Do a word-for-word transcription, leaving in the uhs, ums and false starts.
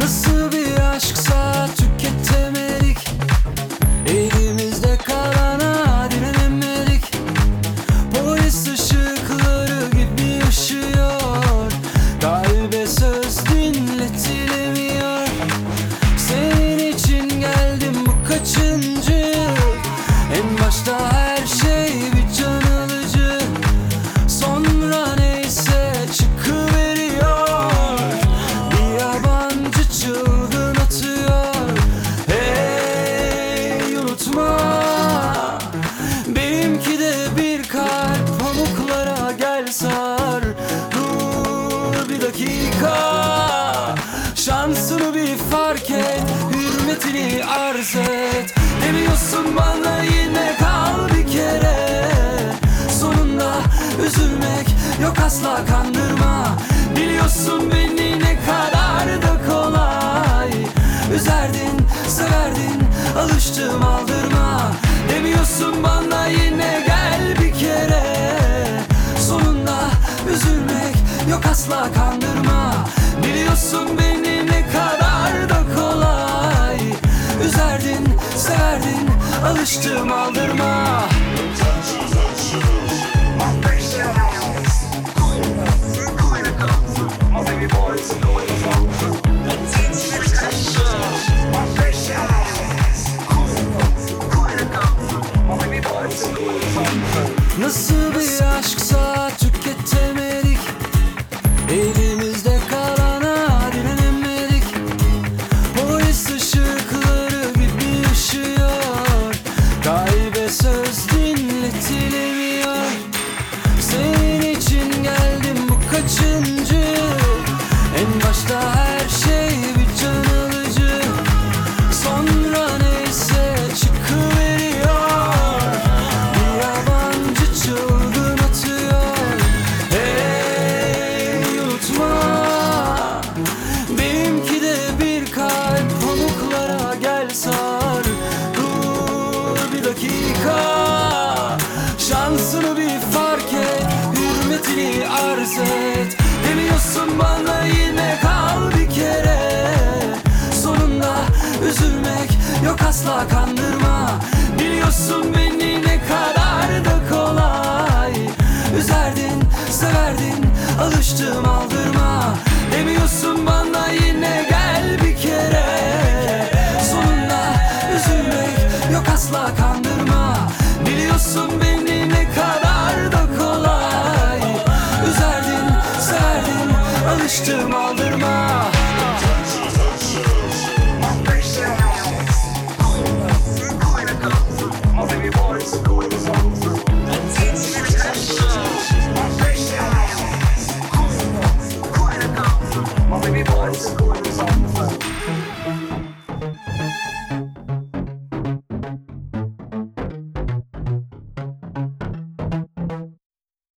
Nasıl bir aşksa tüketemedik, elimizde kalana direnemedik. Polis ışıkları gibi ışıyor, kalbe söz dinletilemiyor. Senin için geldim, bu kaçıncı? En başta her şey bir can alıcı, sonra neyse çıkıveriyor. Bir yabancı çılgın atıyor. Hey, unutma, benimki de bir kalp, pamuklara gel sar. Dur bir dakika, şansını bir fark et, hürmetini arz et. Demiyorsun bana yine kal bir kere. Sonunda üzülmek yok, asla kandırma. Biliyorsun beni ne kadar da kolay üzerdin, severdin, alıştım aldırma. Demiyorsun bana yine gel bir kere. Sonunda üzülmek yok, asla kandırma. Biliyorsun beni ne kadar da kolay üzerdin, severdin, alıştım aldırma. Nasıl bir aşksa tüketemedik, elimizde kalana direnemedik. Polis ışıkları gibi ışıyor, kalbe söz dinletilemiyor. Senin için geldim, bu kaçıncı? En başta her şey bir can alıcı, sonra neyse çıkıveriyor. Bir yabancı çılgın atıyor. Hey, unutma, benimki de bir kalp, pamuklara gel sar. Dur bir dakika, şansını bir fark et, hürmetini arz et. Demiyorsun bana yine kal bir kere. Sonunda üzülmek yok, asla kandırma. Biliyorsun beni ne kadar da kolay üzerdin, severdin, alıştım aldırma. Demiyorsun bana yine gel bir kere. Sonunda üzülmek yok, asla kandırma. Biliyorsun beni ne kadar da kolay üzerdin, severdin, alıştım aldırma.